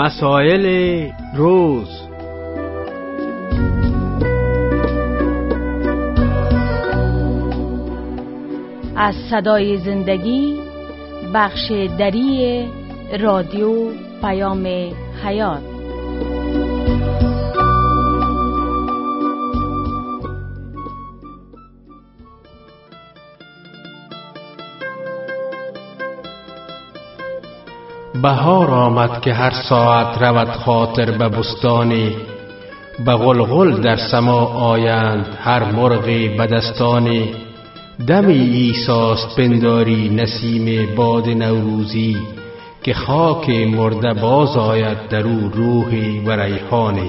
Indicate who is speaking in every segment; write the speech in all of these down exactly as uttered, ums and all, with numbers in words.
Speaker 1: مسائل روز.
Speaker 2: از صدای زندگی، بخش دری رادیو پیام حیات.
Speaker 3: بهار آمد که هر ساعت رود خاطر به بستانی، به غلغل در سما آیند هر مرغی به دستانی. دم عیسیست پنداری نسیم باد نوروزی، که خاک مرده باز آید در او روحی و ریحانی.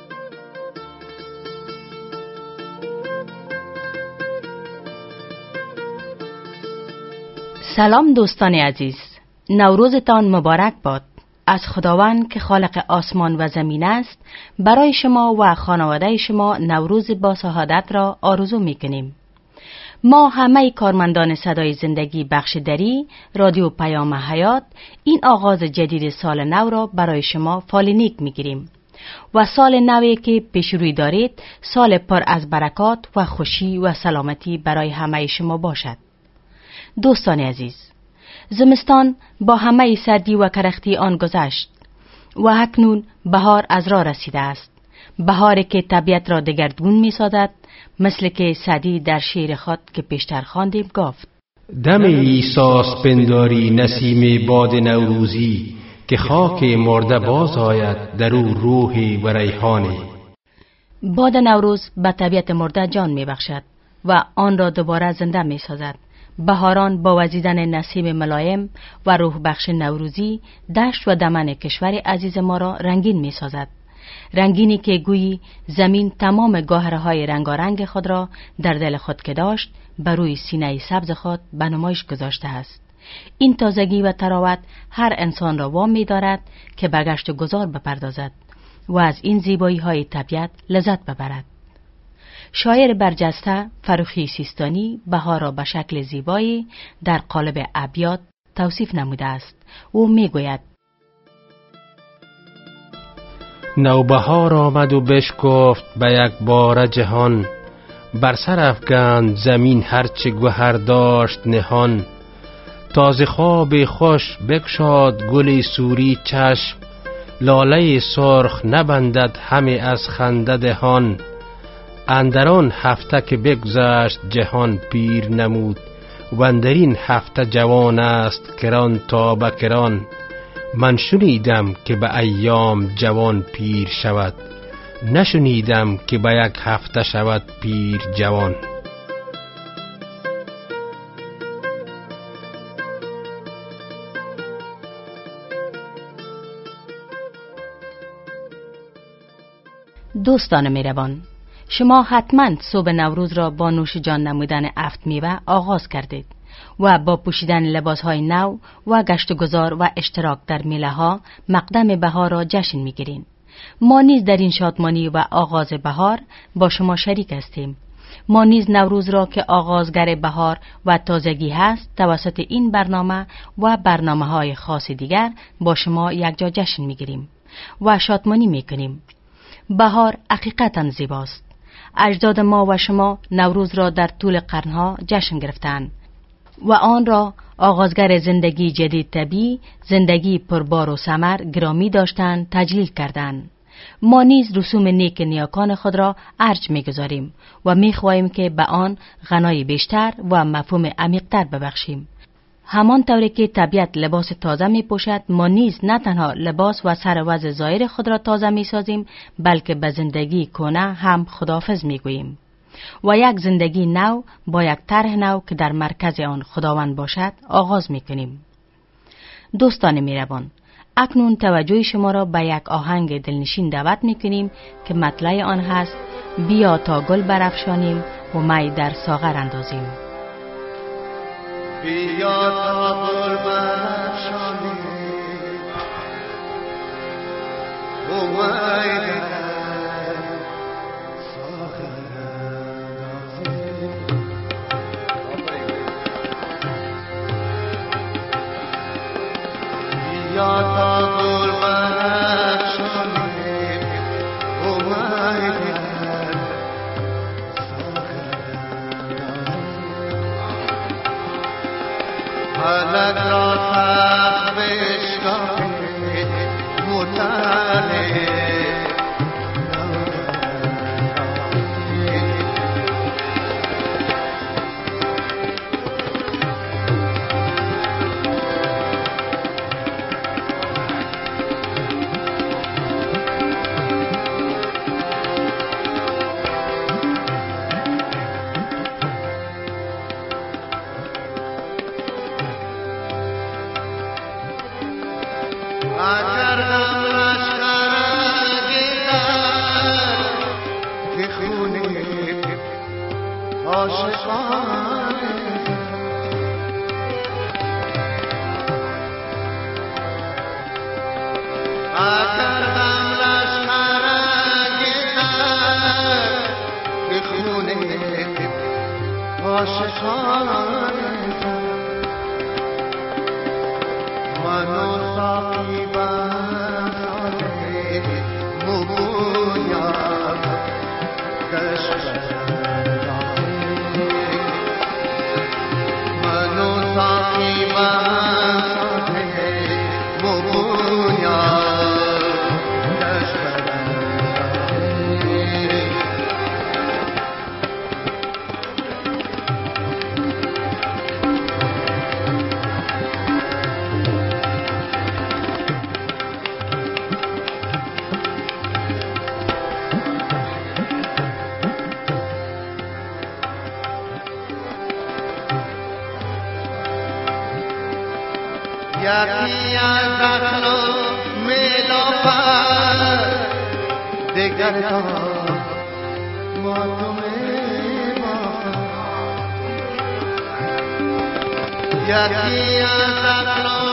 Speaker 2: سلام دوستان عزیز، نوروزتان مبارک باد. از خداوند که خالق آسمان و زمین است برای شما و خانواده شما نوروز با سعادت را آرزو می‌کنیم. ما همه کارمندان صدای زندگی بخش دری رادیو پیام حیات این آغاز جدید سال نو را برای شما فالینیک می‌گیریم و سال نوی که پیش روی دارید سال پر از برکات و خوشی و سلامتی برای همه شما باشد. دوستان عزیز، زمستان با همه سردی و کرختی آن گذشت و اکنون بهار از راه رسیده است. بهاری که طبیعت را دگرگون می سازد، مثل که سعدی در شعر خود که پیشتر خواندیم گفت:
Speaker 3: دم عیسیست پنداری نسیم باد نوروزی، که خاک مرده باز آید در او روحی و ریحانی.
Speaker 2: باد نوروز به طبیعت مرده جان می بخشد و آن را دوباره زنده می سازد. بهاران با وزیدن نسیم ملایم و روح بخش نوروزی دشت و دمن کشور عزیز ما را رنگین می سازد. رنگینی که گویی زمین تمام گوهرهای رنگارنگ خود را در دل خود که داشت بر روی سینه سبز خود به نمایش گذاشته است. این تازگی و تراوت هر انسان را وام می دارد که به گشت و گذار بپردازد و از این زیبایی های طبیعت لذت ببرد. شاعر برجسته فروخی سیستانی بهار را به شکل زیبایی در قالب ابیات توصیف نموده است. او می گوید:
Speaker 3: نوبهار آمد و بشکفت به یک بار جهان، بر سر افکند زمین هرچه گوهر داشت نهان. تازه خواب خوش بگشاد گل سوری چشم، لاله سرخ نبندد همه از خنده دهان. اندران هفته که بگذشت جهان پیر نمود، و اندرین هفته جوان است کران تا به کران. من شنیدم که به ایام جوان پیر شود، نشنیدم که به یک هفته شود پیر جوان.
Speaker 2: دوستان مهربان، شما حتما صبح نوروز را با نوش جان نمودن افت میوه آغاز کردید و با پوشیدن لباسهای نو و گشت و گذار و اشتراک در میله ها مقدم بهار را جشن میگیریم. ما نیز در این شادمانی و آغاز بهار با شما شریک هستیم. ما نیز نوروز را که آغازگر بهار و تازگی هست توسط این برنامه و برنامه های خاص دیگر با شما یکجا جشن میگیریم و شادمانی میکنیم. بهار حقیقتاً زیباست. اجداد ما و شما نوروز را در طول قرنها جشن گرفتند و آن را آغازگر زندگی جدید طبیعی، زندگی پربار و ثمر گرامی داشتند تجلیل کردند. ما نیز رسوم نیک نیاکان خود را ارج می‌گذاریم و می‌خواهیم که به آن غنای بیشتر و مفهوم عمیق‌تر ببخشیم. همان طوری که طبیعت لباس تازه می پوشد، ما نیز نه تنها لباس و سر و وضع ظاهر خود را تازه می سازیم، بلکه به زندگی کهنه هم خداحافظ می گوییم و یک زندگی نو با یک طرح نو که در مرکز آن خداوند باشد آغاز می کنیم. دوستان مهربان، اکنون توجه شما را به یک آهنگ دلنشین دعوت می کنیم که مطلع آن هست: بیا تا گل برافشانیم و می در ساغر اندازیم.
Speaker 4: بیا تا گل برافشانیم و می در ساغر اندازیم. بیا تا گل برافشانیم فلک را تخت بشکافی مطلع اگر هم لشکر گیرد که خونه عاشقان اگر هم لشکر گیرد که خونه عاشقان منو ساقی بساره مبوید دشت منو ساقی بساره مبوید دشت یکی از عقل و ملافت دگر را ماتم یکی از عقل و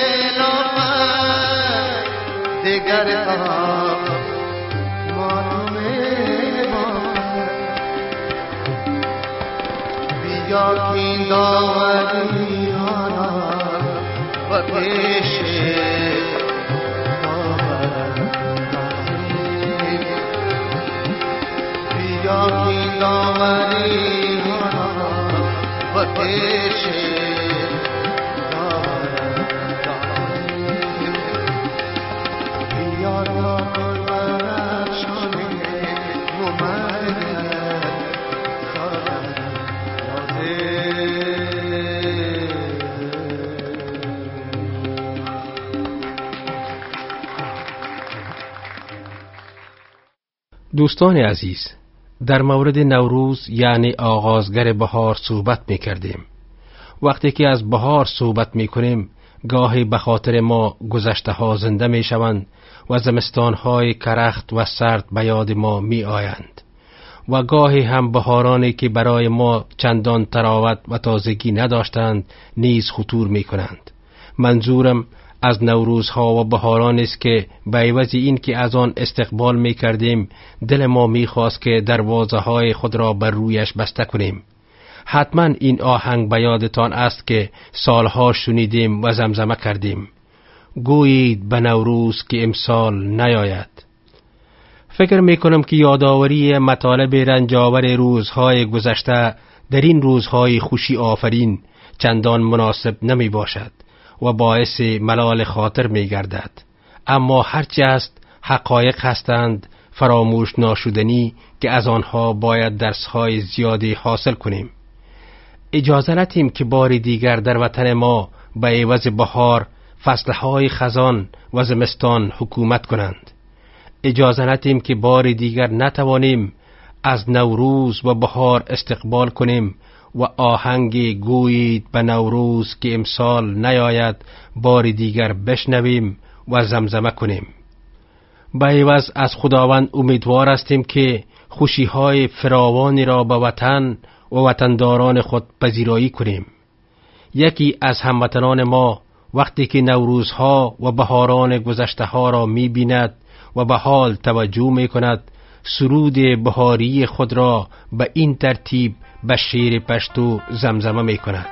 Speaker 4: ملافت دگر را ماتم بیا کین داوری ها و پیش بیا کی داوری و پیش بیا را قربانت شانه ممرد خواهد
Speaker 3: دوستان عزیز، در مورد نوروز یعنی آغازگر بهار صحبت می کردیم. وقتی که از بهار صحبت می کنیم گاهی به خاطر ما گذشته ها زنده می شوند و زمستان های کرخت و سرد به یاد ما می آیند و گاهی هم بهارانی که برای ما چندان تراوت و تازگی نداشتند نیز خطور می کنند. منظورم از نوروزها و بهاران است که به عوض این که از آن استقبال می کردیم دل ما می خواست که دروازه های خود را بر رویش بسته کنیم. حتما این آهنگ به یادتان است که سالها شنیدیم و زمزمه کردیم: گویید به نوروز که امسال نیاید. فکر می کنم که یادآوری مطالب رنجاور روزهای گذشته در این روزهای خوشی آفرین چندان مناسب نمی باشد و باعث ملال خاطر می گردد. اما هرچی است حقایق هستند فراموش ناشدنی که از آنها باید درسهای زیادی حاصل کنیم. اجازه ندیم که بار دیگر در وطن ما به عوض بهار فصلهای خزان و زمستان حکومت کنند. اجازه ندیم که بار دیگر نتوانیم از نوروز و بهار استقبال کنیم و آهنگ گویید به نوروز که امسال نیاید بار دیگر بشنویم و زمزمه کنیم. به عوض از خداوند امیدوار هستیم که خوشی‌های فراوانی را به وطن و وطنداران خود پذیرایی کنیم. یکی از هموطنان ما وقتی که نوروزها و بهاران گذشته ها را می بیند و به حال توجه می کند، سرود بهاری خود را به این ترتیب به شعر پشتو زمزمه می کند: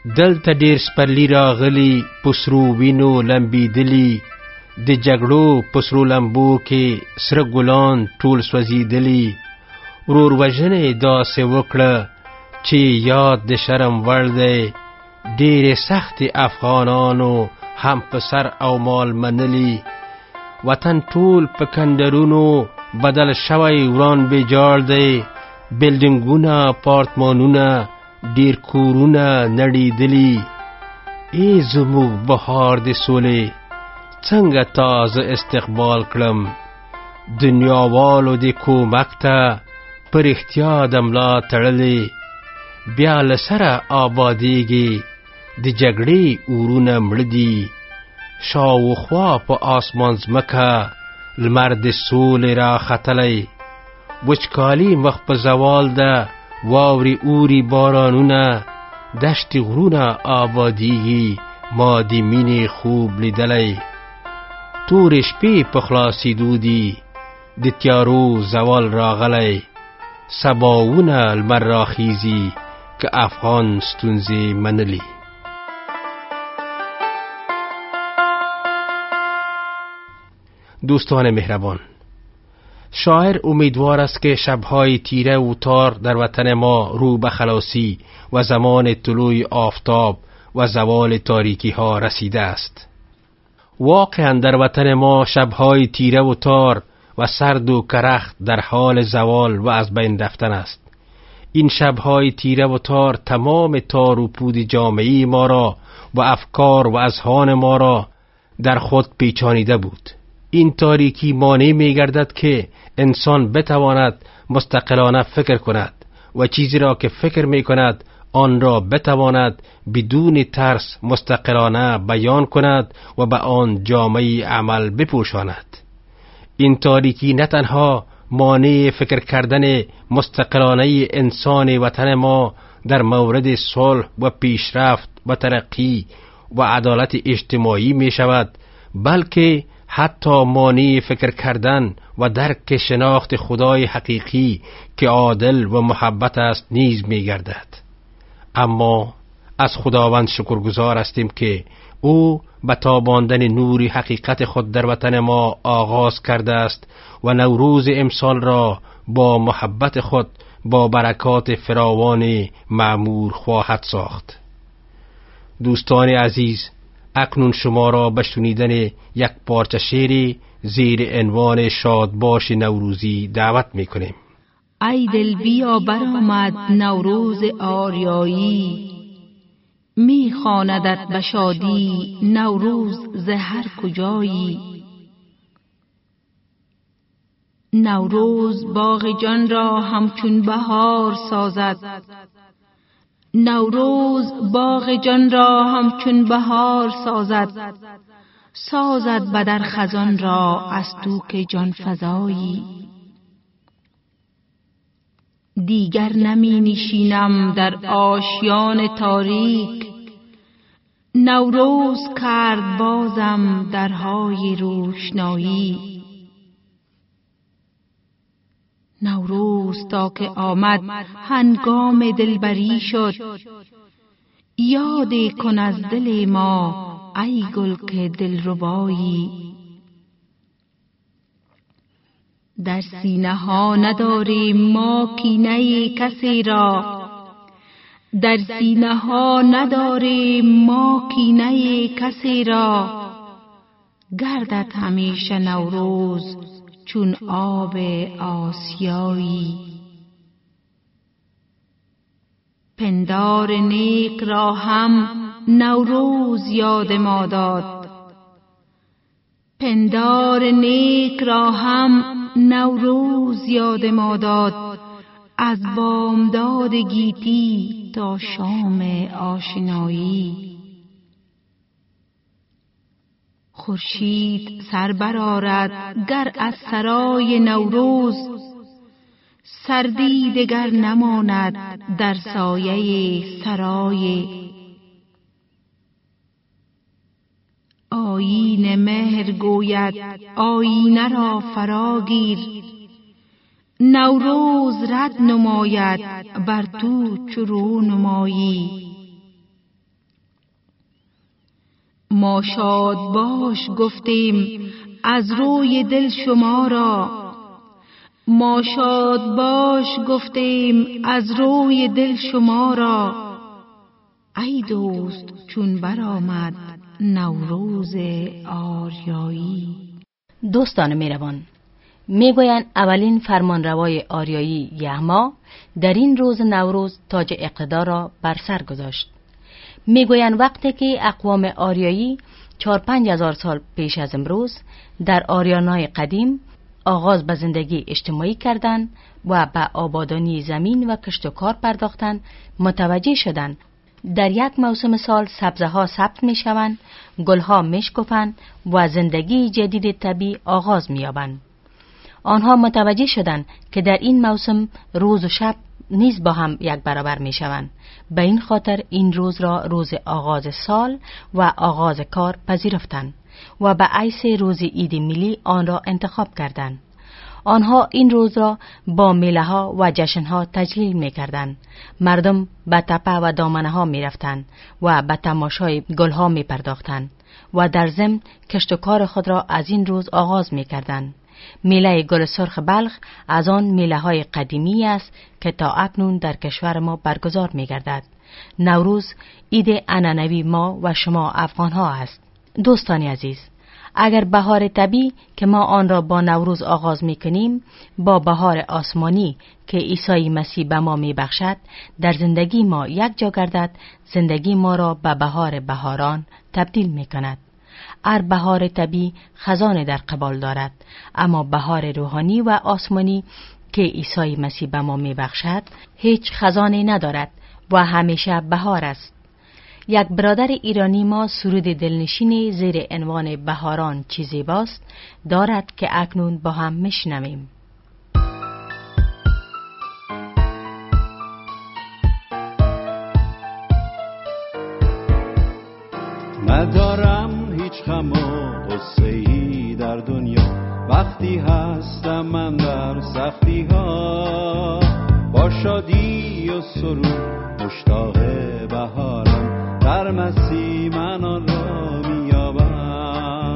Speaker 3: دلته ډیر سپرلی راغلی پسرو وینو لمبیدلی د جګړو پسرو لمبو کې سره ګلان ټول سوځیدلی ورور وژنې داسې وکړه چې یاد د شرم وړ دی ډېرې سختې افغانانو هم په سر او مال منلی وطن ټول په کندرونو بدل شوی وران بیجار دی بلډینګونه اپارتمانونه ډیر کورونه نړیدلی ای زموږ بهار د سولې څنګه تازه استقبال کړم دنیاوالو د کومک ته پر اختیا د ملا تړلې بیا له سره آبادیږي د جګړې اورونه مړه دي شاوخوا په آسمان ځمکه لمر د سولې را ختلی وچکالي مخ په زوال ده واوري اوري بارانونه دشت غرونه آبادیږي ما د مینې خوب لیدلی تورې شپې په خلاصېدو دي د تیارو زوال راغلی سباونه لمر راخیزي که افغان ستونزې منلی. دوستان مهربان، شاعر امیدوار است که شبهای تیره و تار در وطن ما رو به خلاصی و زمان طلوع آفتاب و زوال تاریکی ها رسیده است. واقعا در وطن ما شبهای تیره و تار و سرد و کرخت در حال زوال و از بین رفتن است. این شبهای تیره و تار تمام تار و پود جامعه ما را و افکار و اذهان ما را در خود پیچانیده بود. این تاریکی مانع می گردد که انسان بتواند مستقلانه فکر کند و چیزی را که فکر می کند آن را بتواند بدون ترس مستقلانه بیان کند و به آن جامعه عمل بپوشاند. این تاریکی نه تنها مانع فکر کردن مستقلانه انسان وطن ما در مورد صلح و پیشرفت و ترقی و عدالت اجتماعی می شود، بلکه حتی مانع فکر کردن و درک شناخت خدای حقیقی که عادل و محبت است نیز می گردد. اما از خداوند شکرگزار هستیم که او به تاباندن نور حقیقت خود در وطن ما آغاز کرده است و نوروز امسال را با محبت خود با برکات فراوان معمور خواهد ساخت. دوستان عزیز، اکنون شما را به شنیدن یک پارچه شعری زیر عنوان شادباش نوروزی دعوت می‌کنیم.
Speaker 5: ای دل بیا برآمد نوروز آریایی، می‌خواندت به شادی نوروز ز هر کجایی. نوروز باغ جان را همچون بهار سازد، نوروز باغ جان را همچون بهار سازد، سازد بدر خزان را از تو که جان فزایی. دیگر نمی نشینم در آشیان تاریک، نوروز کرد بازم درهای روشنایی. نوروز تا که آمد هنگام دلبری شد، یاد کن از دل ما ای گل که دلربایی. در سینه ها نداریم ما کینه کسی را، در سینه ها نداریم ما کینه کسی را. گردد همیشه نوروز چون آب آسیایی. پندار نیک را هم نوروز یاد ما داد، پندار نیک را هم نوروز یاد ما داد. از بامداد گیتی تا شام آشنایی. خورشید سر برآرد گر از سرای نوروز، سردی دگر نماند در سایه سرای. آیین مهر گوید آیینه را فراگیر، نوروز رد نماید بر تو چرو نمایی. ما شاد باش گفتیم از روی دل شما را. ما شاد باش گفتیم از روی دل شما را. ای دوست چون برآمد نوروز آریایی.
Speaker 2: دوستان مهربان، میگویند اولین فرمانروای آریایی یغما در این روز نوروز تاج اقتدار را بر سر گذاشت. میگویند وقتی که اقوام آریایی چهار پنج هزار سال پیش از امروز در آریانای قدیم آغاز به زندگی اجتماعی کردند و به آبادانی زمین و کشت و کار پرداختند، متوجه شدند در یک موسم سال سبزه ها ثبت می شوند، گل ها می شکفند و زندگی جدید طبیعی آغاز می یابند. آنها متوجه شدند که در این موسم روز و شب نیز با هم یک برابر می شوند. به این خاطر این روز را روز آغاز سال و آغاز کار پذیرفتند و به حیث روز عید ملی آن را انتخاب کردند. آنها این روز را با میله ها و جشن ها تجلیل می کردند. مردم به تپه و دامنه ها می رفتند و به تماشای گل ها می پرداختند و در ضمن کشت و کار خود را از این روز آغاز می کردند. میله گل سرخ بلخ از آن میله های قدیمی است که تا اکنون در کشور ما برگزار می گردد. نوروز عید عنعنوی ما و شما افغان ها است. دوستان عزیز، اگر بهار طبیعی که ما آن را با نوروز آغاز می کنیم با بهار آسمانی که عیسی مسیح به ما می بخشد در زندگی ما یک جا گردد، زندگی ما را به بهار بهاران تبدیل می کند. هر بهار طبیعی خزانه در قبال دارد، اما بهار روحانی و آسمانی که عیسی مسیح به ما می بخشد هیچ خزانه ندارد و همیشه بهار است. یک برادر ایرانی ما سرود دلنشین زیر عنوان بهاران چه زیباست دارد که اکنون با هم میشنویم.
Speaker 6: ندارم هیچ غم و غصه‌ای در دنیا، وقتی هستم من در سختی ها، با شادی و سرور مشتاق بهارم، در مسیح من آن را می‌یابم.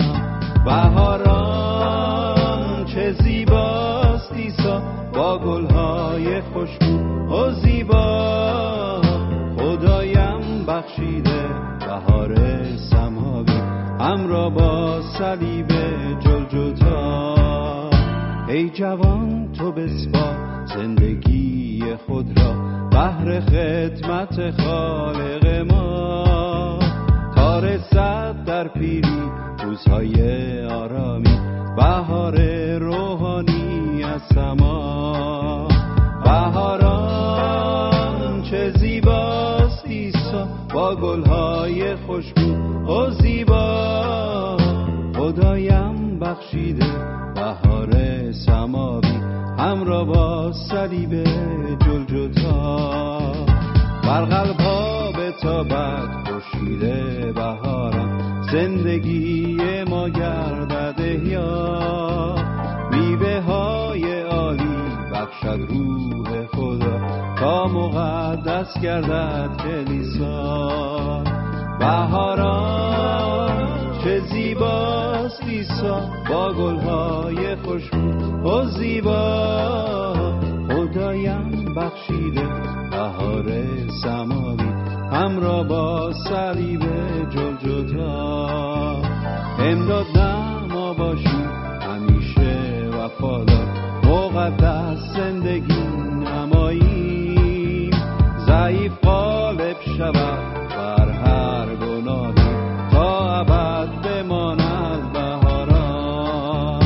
Speaker 6: بهاران چه زیباست عیسی با گل‌های خوشبو و زیبا، خدایم بخشیده بهار سماوی همراه با صلیب جلجتا. ای جوان تو بسپار زندگی خود را بهر خدمت خالق ما، تا رسد در پیری روزهای آرامی بهار روحانی از سما. بهاران چه زیباست عیسی با گلهای خوشبو و زیبا، خدایم بخشیده بهار سماوی همراه با صلیب جلجتا. بر قلب‌ها بتابد خورشید بهاران، زندگی ما گردد احیا، میوه‌های عالی بخشد روح خدا تا مقدس گردد کلیسا. بهاران چه زیباست عیسی با گل‌های خوشبو و زیبا، خدایم بخشیده بهار سماوی همراه با صلیب جلجتا. امداد نما باشی همیشه وفادار، مقدس زندگی نماییم، ضعیف غالب شود بر هر گناهی تا ابد بماند بهاران.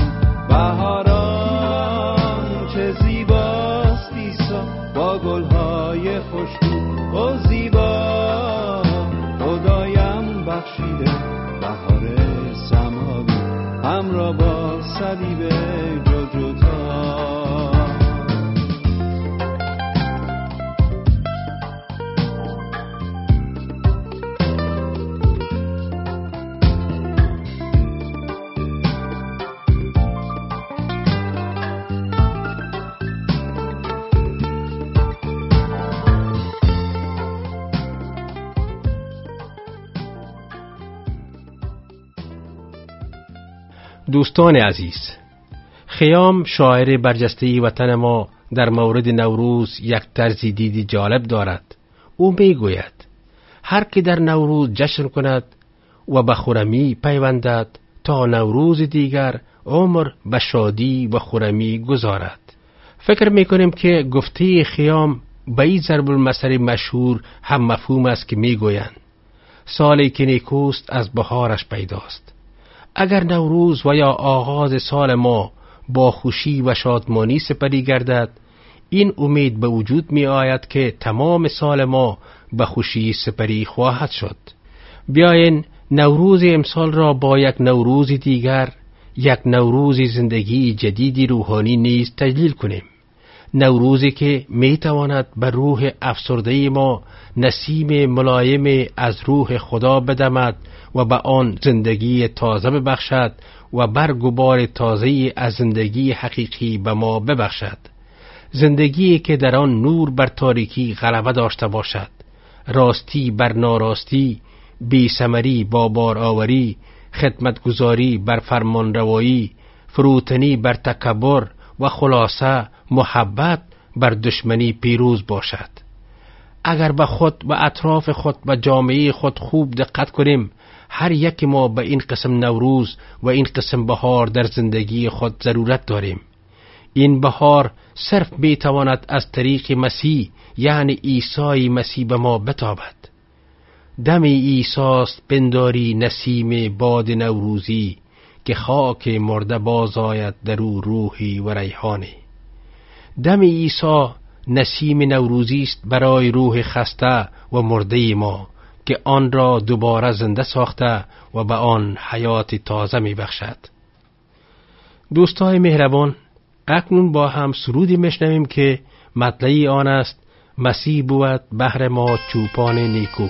Speaker 6: بهاران چه زیباست عیسی با گل‌های خوشبو و زیبا، خدایم بخشیده بهار سماوی همراه با صلیب جلجتا.
Speaker 3: دوستان عزیز، خیام شاعر برجسته وطن ما در مورد نوروز یک طرز دید جالب دارد. او می گوید هر که در نوروز جشن کند و به خرمی پیوندد تا نوروز دیگر عمر به شادی و خرمی گذارد. فکر می کنیم که گفته خیام به این ضرب المثل مشهور هم مفهوم است که می گویند سالی که نیکوست از بهارش پیداست. اگر نوروز و یا آغاز سال ما با خوشی و شادمانی سپری گردد، این امید به وجود می آید که تمام سال ما به خوشی سپری خواهد شد. بیاین نوروز امسال را با یک نوروز دیگر، یک نوروز زندگی جدیدی روحانی نیز تجلیل کنیم. نوروزی که می تواند به روح افسرده ما نسیم ملایم از روح خدا بدمد و به آن زندگی تازه ببخشد و برگ و بار تازه از زندگی حقیقی به ما ببخشد. زندگی که در آن نور بر تاریکی غلبه داشته باشد، راستی بر ناراستی، بی ثمری با بار آوری، خدمتگزاری بر فرمان روایی، فروتنی بر تکبر و خلاصه محبت بر دشمنی پیروز باشد. اگر به خود و اطراف خود و جامعه خود خوب دقت کنیم، هر یک ما به این قسم نوروز و این قسم بهار در زندگی خود ضرورت داریم. این بهار صرف می تواند از طریق مسیح یعنی عیسی مسیح به ما بتابد. دم عیسیست بنداری نسیم باد نوروزی، که خاک مرده باز آید در او روحی و ریحانی. دم عیسی نسیم نوروزی است برای روح خسته و مرده ما که آن را دوباره زنده ساخته و به آن حیات تازه می بخشد. دوستای مهربان، اکنون با هم سرودی میشنویم که مطلع آن است مسیح بود بهر ما چوپان نیکو.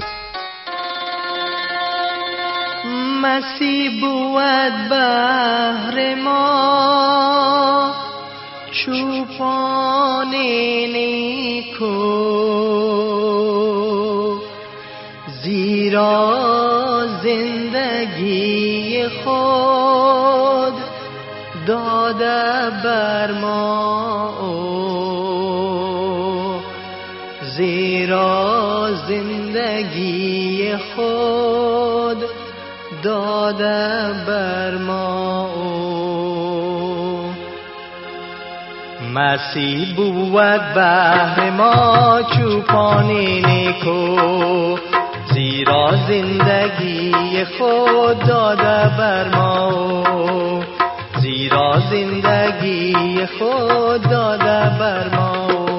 Speaker 4: مسیح بود بهر ما چوپان نیکو، زیرا زندگی خود داده بر ما، زیرا زندگی خود داده بر ما. مسیح بود بهر ما چوپان نیکو، زیرا زندگی خود داده بر ما، زیرا زندگی خود داده بر ما.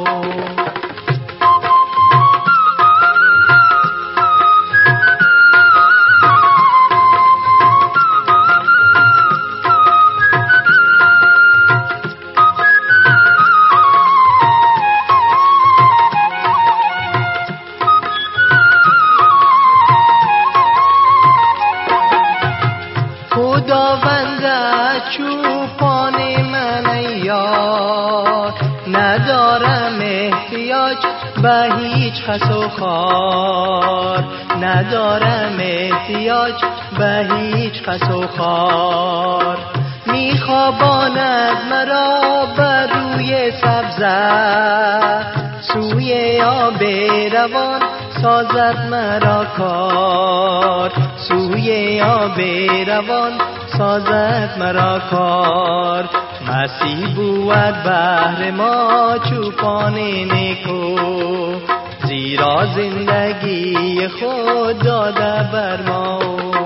Speaker 4: چوپان من یار، ندارم احتیاج به هیچ خس و خار، ندارم احتیاج به هیچ خس و خار. میخواباند مرا بر روی سبزه، سوی آب روان سازد مرا کار، سوی آب روان سازد مرا کار. مسیح بود بهر ما چوپان نیکو، زیرا زندگی خود داده بر ما.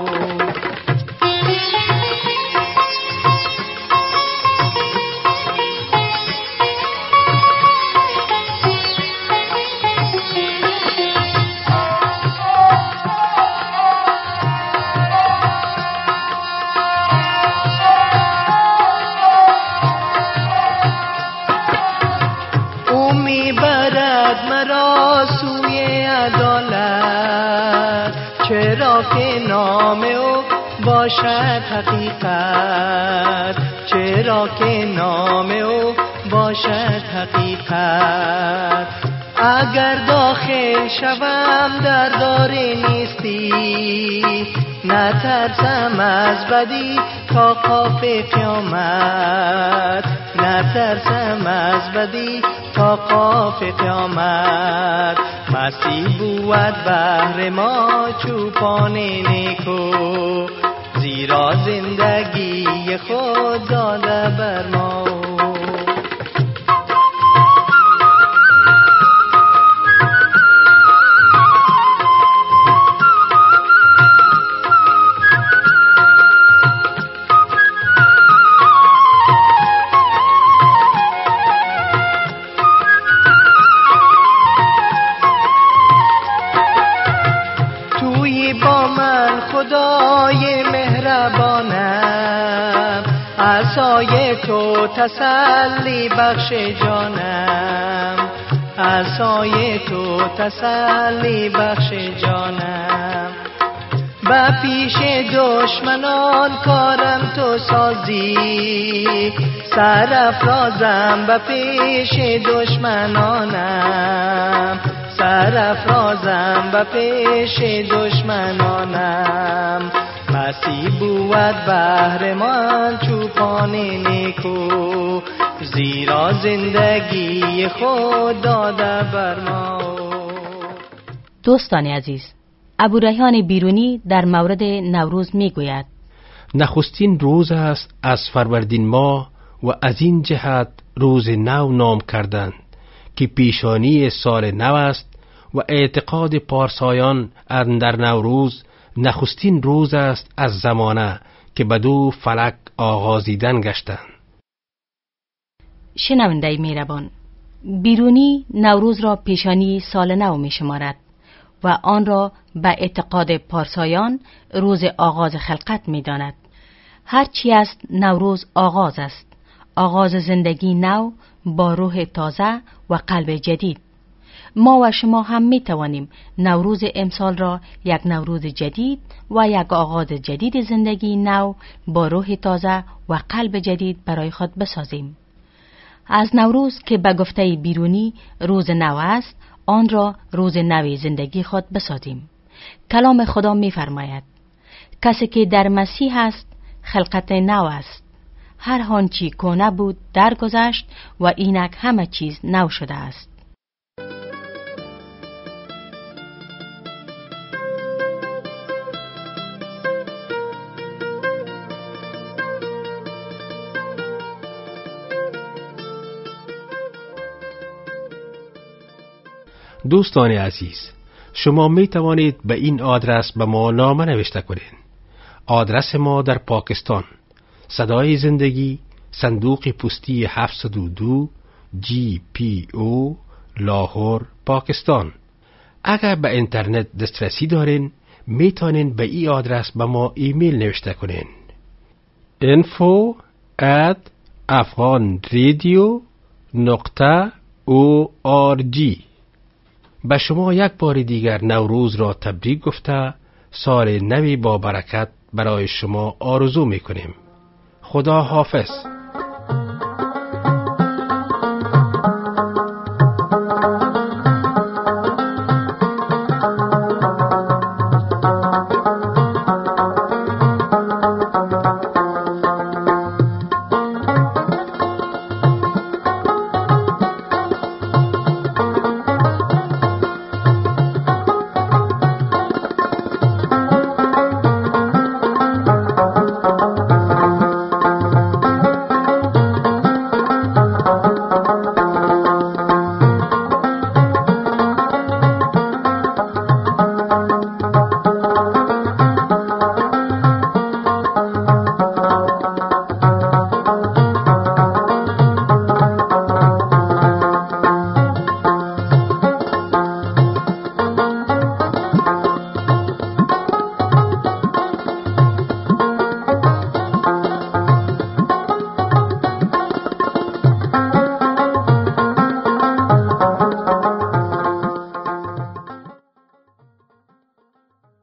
Speaker 4: چرا که نام او باشد حقیقت، چرا که نام او باشد حقیقت. اگر داخل شوم در دار نیستی، نترسم از بدی تا قاف قیامت، نترسم از بدی تا قاف قیامت. مسیح بود بهر ما چوپان نیکو، زیرا زندگی خود داده بر ما. خدای مهربانم، عصای تو تسلی بخش جانم، عصای تو تسلی بخش جانم. به پیش دشمنان کارم تو سازی، سرافرازم به پیش دشمنانم، سرافرازم به پیش دشمنانم. مسیح بود بهر من چوپان نیکو، زیرا زندگی خود داده بر ما.
Speaker 2: دوستان عزیز، ابو ریحان بیرونی در مورد نوروز می گوید:
Speaker 3: نخستین روز است از فروردین ماه و از این جهت روز نو نام کردند که پیشانی سال نو است و اعتقاد پارسایان اندر نوروز نخستین روز است از زمانه که بدو فلک آغازیدن گشتند.
Speaker 2: شنونده مهربان، بیرونی نوروز را پیشانی سال نو می شمارد و آن را به اعتقاد پارسایان روز آغاز خلقت می داند. هرچی است نوروز آغاز است، آغاز زندگی نو با روح تازه و قلب جدید. ما و شما هم می توانیم نوروز امسال را یک نوروز جدید و یک آغاز جدید زندگی نو با روح تازه و قلب جدید برای خود بسازیم. از نوروز که به گفته بیرونی روز نو است، آن را روز نو زندگی خود بسازیم. کلام خدا می فرماید: کسی که در مسیح است خلقت نو است، هر آنچه کهنه بود درگذشت و اینک همه چیز نو شده است.
Speaker 3: دوستان عزیز، شما می توانید به این آدرس به ما نامه نوشته کنید. آدرس ما در پاکستان، صدای زندگی، صندوق پستی هفتصد و دو جی پی او، لاهور، پاکستان. اگر به اینترنت دسترسی دارین می توانین به این آدرس به ما ایمیل نوشته کنین: info at afghanradio نقطه او آر جی. به شما یک بار دیگر نوروز را تبریک گفته سال نوی با برکت برای شما آرزو میکنیم. خدا حافظ.